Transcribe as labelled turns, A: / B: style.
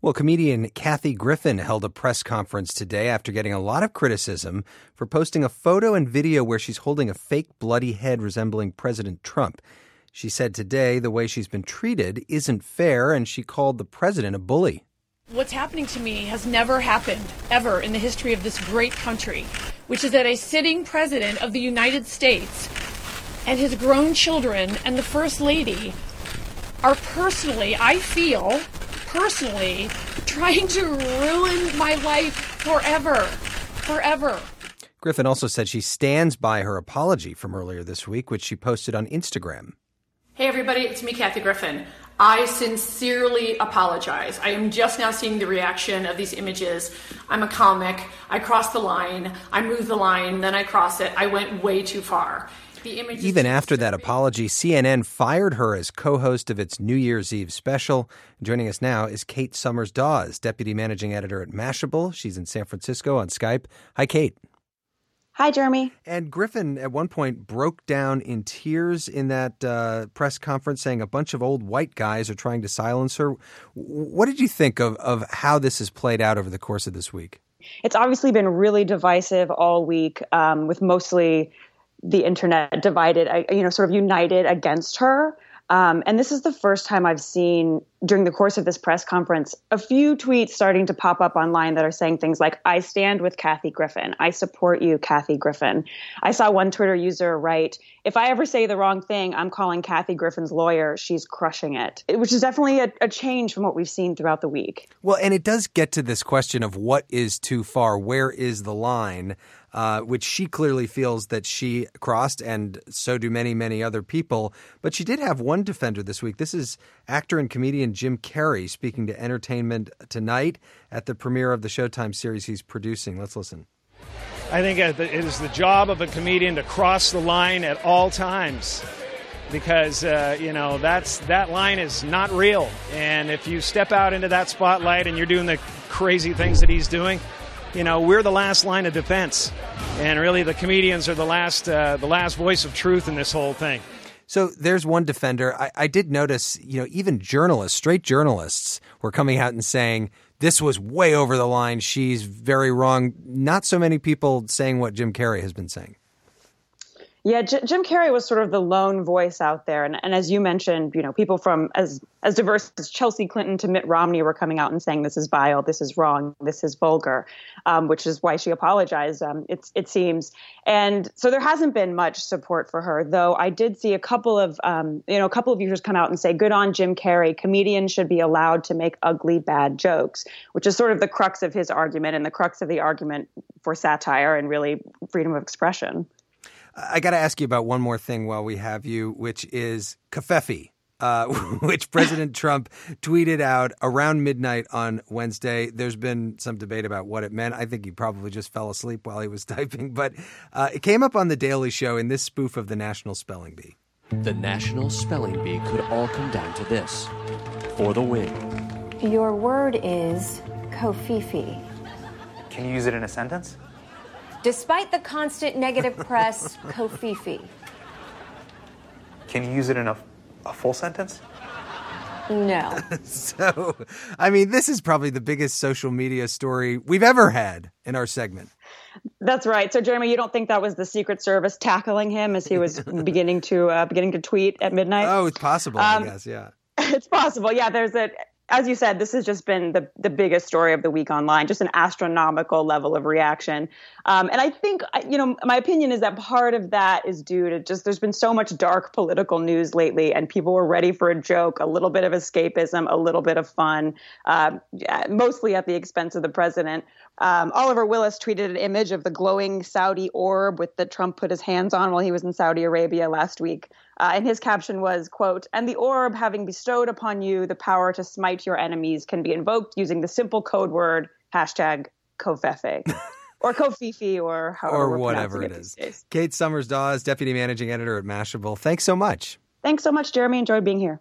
A: Well, comedian Kathy Griffin held a press conference today after getting a lot of criticism for posting a photo and video where she's holding a fake bloody head resembling President Trump. She said today the way she's been treated isn't fair, and she called the president a bully.
B: What's happening to me has never happened, ever, in the history of this great country, which is that a sitting president of the United States and his grown children and the First Lady are personally, I feel, trying to ruin my life forever.
A: Griffin also said she stands by her apology from earlier this week, which she posted on Instagram.
B: Hey everybody, it's me, Kathy Griffin. I sincerely apologize. I am just now seeing the reaction of these images. I'm a comic. I crossed the line. I moved the line, then I cross it. I went way too far.
A: Even after that apology, CNN fired her as co-host of its New Year's Eve special. Joining us now is Kate Summers-Dawes, deputy managing editor at Mashable. She's in San Francisco on Skype. Hi, Kate.
C: Hi, Jeremy.
A: And Griffin, at one point, broke down in tears in that press conference, saying a bunch of old white guys are trying to silence her. What did you think of how this has played out over the course of this week?
C: It's obviously been really divisive all week, with mostly the internet divided, sort of united against her. And this is the first time I've seen during the course of this press conference a few tweets starting to pop up online that are saying things like, I stand with Kathy Griffin. I support you, Kathy Griffin. I saw one Twitter user write, if I ever say the wrong thing, I'm calling Kathy Griffin's lawyer. She's crushing it, which is definitely a change from what we've seen throughout the week.
A: Well, and it does get to this question of what is too far? Where is the line? Which she clearly feels that she crossed, and so do many, many other people. But she did have one defender this week. This is actor and comedian Jim Carrey speaking to Entertainment Tonight at the premiere of the Showtime series he's producing. Let's listen.
D: I think it is the job of a comedian to cross the line at all times because, that line is not real. And if you step out into that spotlight and you're doing the crazy things that he's doing, we're the last line of defense, and really the comedians are the last voice of truth in this whole thing.
A: So there's one defender. I did notice, even journalists, straight journalists, were coming out and saying this was way over the line. She's very wrong. Not so many people saying what Jim Carrey has been saying.
C: Yeah, Jim Carrey was sort of the lone voice out there. And as you mentioned, people from as diverse as Chelsea Clinton to Mitt Romney were coming out and saying this is vile, this is wrong, this is vulgar, which is why she apologized, it seems. And so there hasn't been much support for her, though I did see a couple of users come out and say, good on Jim Carrey, comedians should be allowed to make ugly, bad jokes, which is sort of the crux of his argument and the crux of the argument for satire and really freedom of expression.
A: I got to ask you about one more thing while we have you, which is Covfefe, which President Trump tweeted out around midnight on Wednesday. There's been some debate about what it meant. I think he probably just fell asleep while he was typing, but it came up on The Daily Show in this spoof of the National Spelling Bee.
E: The National Spelling Bee could all come down to this. For the win.
F: Your word is Covfefe.
G: Can you use it in a sentence?
F: Despite the constant negative press, Covfefe.
G: Can you use it in a full sentence?
F: No.
A: So, this is probably the biggest social media story we've ever had in our segment.
C: That's right. So, Jeremy, you don't think that was the Secret Service tackling him as he was beginning to tweet at midnight?
A: Oh, it's possible, I guess, yeah.
C: It's possible. Yeah, as you said, this has just been the biggest story of the week online, just an astronomical level of reaction. And I think, my opinion is that part of that is due to just there's been so much dark political news lately, and people were ready for a joke, a little bit of escapism, a little bit of fun, mostly at the expense of the president. Oliver Willis tweeted an image of the glowing Saudi orb that Trump put his hands on while he was in Saudi Arabia last week. And his caption was, quote, and the orb having bestowed upon you the power to smite your enemies can be invoked using the simple code word #Covfefe or Covfefe or however
A: or whatever it is. Kate Summers-Dawes, deputy managing editor at Mashable. Thanks so much.
C: Thanks so much, Jeremy. Enjoyed being here.